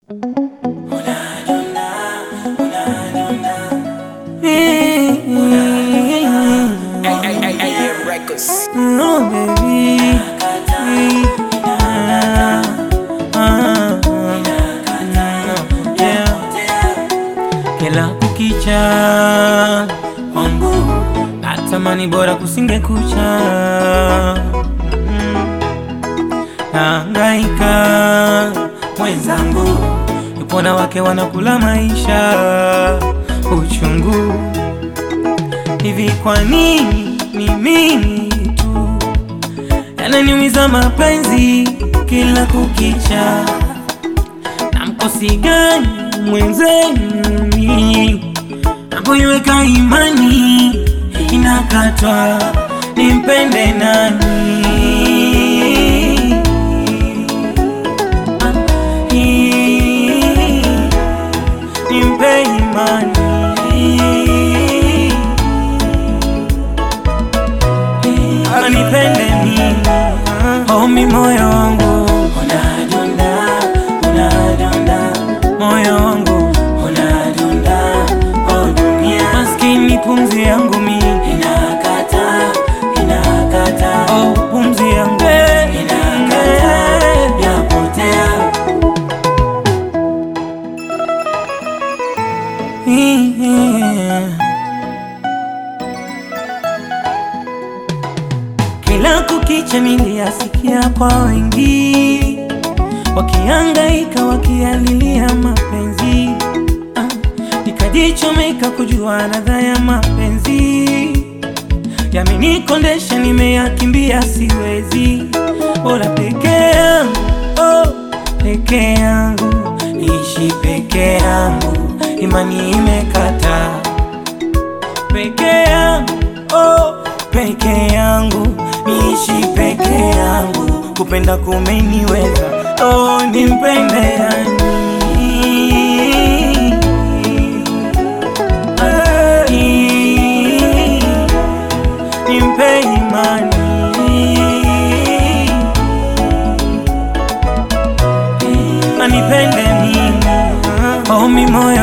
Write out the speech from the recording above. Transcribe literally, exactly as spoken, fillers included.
No baby, kila kukicha wangu natamani bora kusinge kucha. Nahangaika mwenzangu, yupo na wake wanakula maisha uchungu. Hivi kwa nini ni mimi tu yananiumiza mapenzi kila kukicha? Na mkosi gani mwenzenu mimi napoiweka imani inakatwa? Nimpende nani? Nimpe imani? Anipende mimi? Oh, mi moyo wangu unadunda, unadunda, moyo wangu unadunda, oh dunia. Maskini pumzi yangu mi inakata, inakata, oh pumzi yangu inakata, yapotea. Kila kukicha niliyasikia kwa wengi wakihangaika wakialilia mapenzi, ah, nikajichomeka kujua ladha ya mapenzi. Yamenikondesha nimeyakimbia siwezi, bora peke yangu, oh, peke yangu, niishi peke yangu, imani imekata. Peke yangu, oh, peke yangu, niishi peke yangu, kupenda kumeniweza, oh nimpende yani? Nimpe imani? Anipende mimi? Oh mi moyo